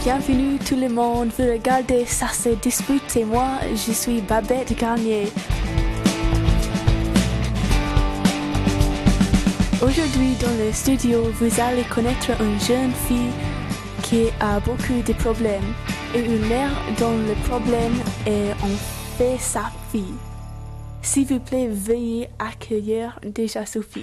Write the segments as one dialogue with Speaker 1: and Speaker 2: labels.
Speaker 1: bienvenue tout le monde. Vous regardez Ça se dispute et moi, je suis Babette Garnier. Aujourd'hui dans le studio, vous allez connaître une jeune fille qui a beaucoup de problèmes et une mère dont le problème est en fait sa fille. S'il vous plaît, veuillez accueillir déjà Sophie.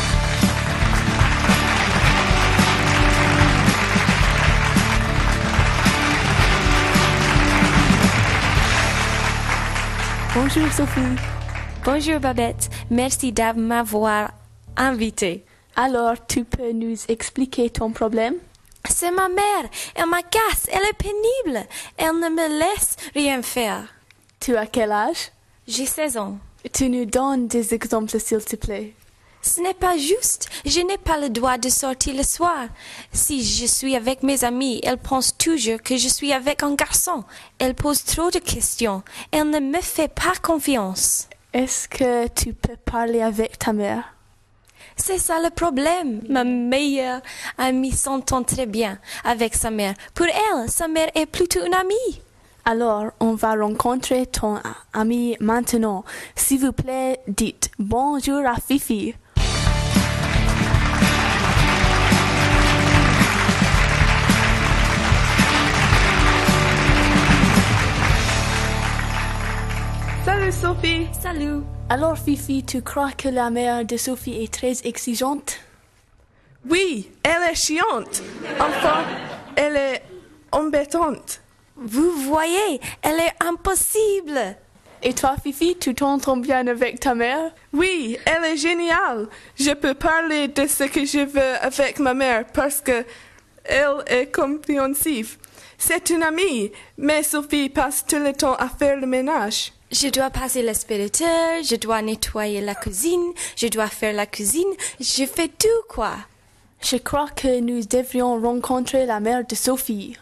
Speaker 1: Bonjour Sophie.
Speaker 2: Bonjour Babette, merci de m'avoir invitée.
Speaker 1: Alors, tu peux nous expliquer ton problème?
Speaker 2: C'est ma mère, elle m'agace, elle est pénible, elle ne me laisse rien faire.
Speaker 1: Tu as quel âge?
Speaker 2: J'ai 16 ans.
Speaker 1: Tu nous donnes des exemples s'il te plaît.
Speaker 2: Ce n'est pas juste, je n'ai pas le droit de sortir le soir. Si je suis avec mes amis, elle pense toujours que je suis avec un garçon. Elle pose trop de questions, elle ne me fait pas confiance.
Speaker 1: Est-ce que tu peux parler avec ta mère?
Speaker 2: C'est ça le problème. Ma meilleure amie s'entend très bien avec sa mère. Pour elle, sa mère est plutôt une amie.
Speaker 1: Alors, on va rencontrer ton ami maintenant. S'il vous plaît, dites bonjour à Fifi.
Speaker 3: Salut Sophie.
Speaker 2: Salut.
Speaker 1: Alors Fifi, tu crois que la mère de Sophie est très exigeante?
Speaker 3: Oui, elle est chiante. Enfin, elle est embêtante.
Speaker 2: Vous voyez, elle est impossible.
Speaker 1: Et toi Fifi, tu t'entends bien avec ta mère?
Speaker 3: Oui, elle est géniale. Je peux parler de ce que je veux avec ma mère parce que elle est compréhensive. C'est une amie, mais Sophie passe tout le temps à faire le ménage.
Speaker 2: Je dois passer l'aspirateur, je dois nettoyer la cuisine, je dois faire la cuisine, je fais tout quoi.
Speaker 1: Je crois que nous devrions rencontrer la mère de Sophie.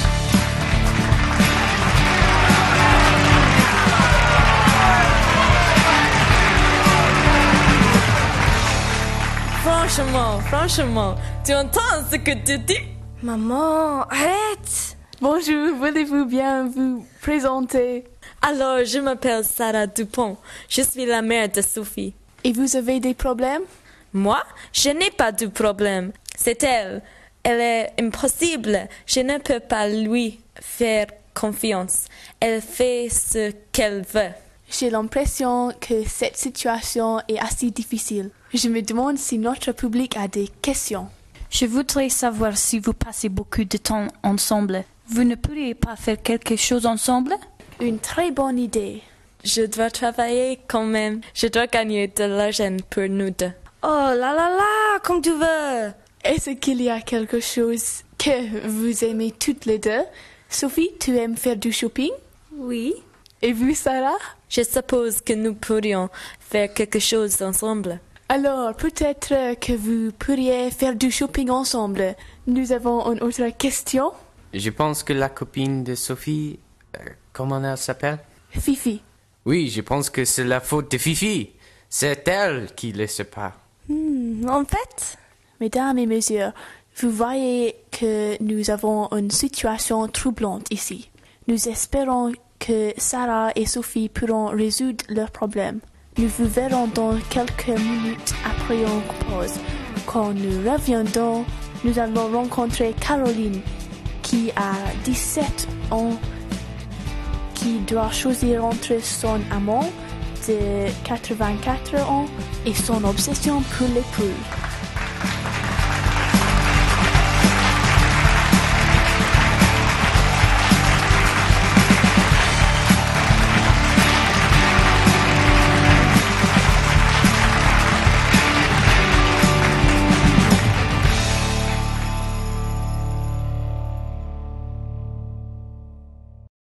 Speaker 4: Franchement, tu entends ce que tu dis?
Speaker 2: Maman, arrête!
Speaker 1: Bonjour, voulez-vous bien vous présenter?
Speaker 4: Alors, je m'appelle Sarah Dupont. Je suis la mère de Sophie.
Speaker 1: Et vous avez des problèmes?
Speaker 4: Moi, je n'ai pas de problème. C'est elle. Elle est impossible. Je ne peux pas lui faire confiance. Elle fait ce qu'elle veut.
Speaker 1: J'ai l'impression que cette situation est assez difficile. Je me demande si notre public a des questions.
Speaker 5: Je voudrais savoir si vous passez beaucoup de temps ensemble. Vous ne pourriez pas faire quelque chose ensemble?
Speaker 1: Une très bonne idée.
Speaker 4: Je dois travailler quand même. Je dois gagner de l'argent pour nous deux.
Speaker 2: Oh là là là, comme tu veux.
Speaker 1: Est-ce qu'il y a quelque chose que vous aimez toutes les deux? Sophie, tu aimes faire du shopping?
Speaker 2: Oui.
Speaker 1: Et vous, Sarah?
Speaker 4: Je suppose que nous pourrions faire quelque chose ensemble.
Speaker 1: Alors, peut-être que vous pourriez faire du shopping ensemble. Nous avons une autre question.
Speaker 6: Je pense que la copine de Sophie, comment elle s'appelle?
Speaker 1: Fifi.
Speaker 6: Oui, je pense que c'est la faute de Fifi. C'est elle qui le sépare.
Speaker 2: En fait,
Speaker 1: Mesdames et messieurs, vous voyez que nous avons une situation troublante ici. Nous espérons que Sarah et Sophie pourront résoudre leurs problèmes. Nous vous verrons dans quelques minutes après une pause. Quand nous reviendrons, nous allons rencontrer Caroline, qui a 17 ans, qui doit choisir entre son amant de 84 ans et son obsession pour les poules.